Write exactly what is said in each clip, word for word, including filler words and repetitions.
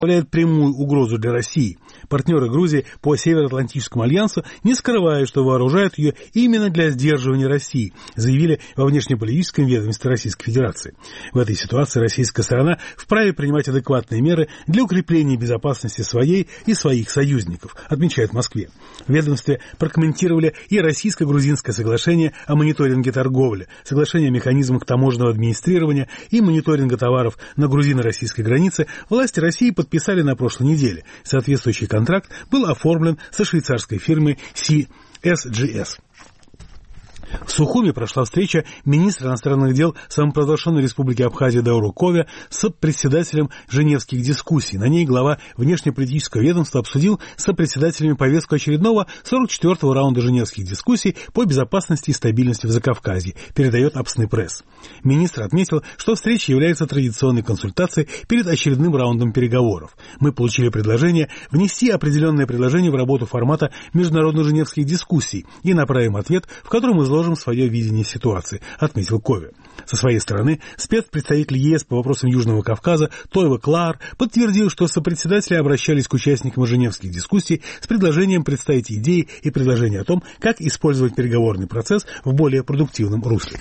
представляет прямую угрозу для России. Партнеры Грузии по Североатлантическому альянсу не скрывают, что вооружают ее именно для сдерживания России, заявили во внешнеполитическом ведомстве Российской Федерации. В этой ситуации российская сторона вправе принимать адекватные меры для укрепления безопасности своей и своих союзников, отмечают в Москве. В ведомстве прокомментировали и российско-грузинское соглашение о мониторинге торговли, соглашение о механизмах таможенного администрирования и мониторинга товаров на грузино-российской границе. Власти России подписали на прошлой неделе. Соответствующий контракт был оформлен со швейцарской фирмой си эс джи эс. В Сухуми прошла встреча министра иностранных дел самопровозглашенной республики Абхазия Дауру Ковя с председателем женевских дискуссий. На ней глава внешнеполитического ведомства обсудил с сопредседателями повестку очередного сорок четвёртого раунда женевских дискуссий по безопасности и стабильности в Закавказье, передает Апсны Пресс. Министр отметил, что встреча является традиционной консультацией перед очередным раундом переговоров. Мы получили предложение внести определенное предложение в работу формата международных женевских дискуссий и направим ответ, в котором изложим свое видение ситуации, отметил Кове. Со своей стороны, спецпредставитель ЕС по вопросам Южного Кавказа Тойва Клаар подтвердил, что сопредседатели обращались к участникам женевских дискуссий с предложением представить идеи и предложения о том, как использовать переговорный процесс в более продуктивном русле.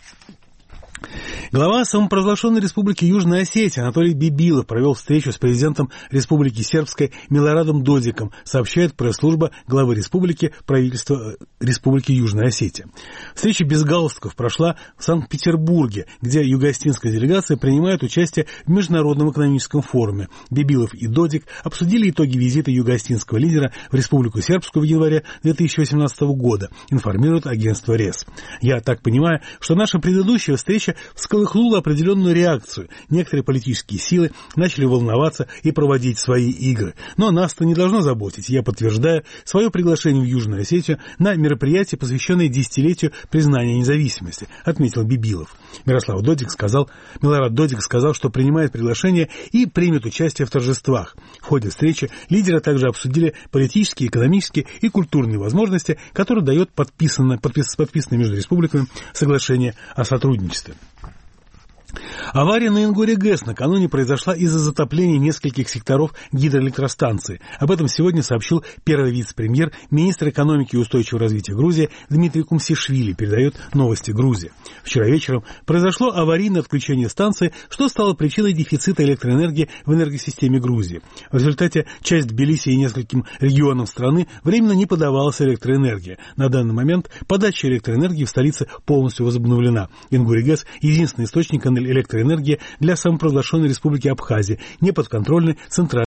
Глава самопровозглашенной республики Южная Осетия Анатолий Бибилов провел встречу с президентом Республики Сербской Милорадом Додиком, сообщает пресс-служба главы республики правительства Республики Южная Осетия. Встреча без галстуков прошла в Санкт-Петербурге, где юго-осетинская делегация принимает участие в Международном экономическом форуме. Бибилов и Додик обсудили итоги визита юго-осетинского лидера в Республику Сербскую в январе две тысячи восемнадцатого года, информирует агентство РЕС. Я так понимаю, что наша предыдущая встреча всколыхнула определенную реакцию. Некоторые политические силы начали волноваться и проводить свои игры. Но нас-то не должно заботить. Я подтверждаю свое приглашение в Южную Осетию на мероприятие, посвященное десятилетию признания независимости, отметил Бибилов. Мирослав Додик сказал, Милорад Додик сказал, что принимает приглашение и примет участие в торжествах. В ходе встречи лидеры также обсудили политические, экономические и культурные возможности, которые дает подписанное, подпис, подписанное между республиками соглашение о сотрудничестве. Авария на Ингуре-ГЭС накануне произошла из-за затопления нескольких секторов гидроэлектростанции. Об этом сегодня сообщил первый вице-премьер, министр экономики и устойчивого развития Грузии Дмитрий Кумсишвили, передает Новости Грузии. Вчера вечером произошло аварийное отключение станции, что стало причиной дефицита электроэнергии в энергосистеме Грузии. В результате часть Тбилиси и нескольким регионам страны временно не подавалась электроэнергия. На данный момент подача электроэнергии в столице полностью возобновлена. Ингуре-ГЭС – единственный источник электроэнергии для самопровозглашенной республики Абхазия, неподконтрольной центральной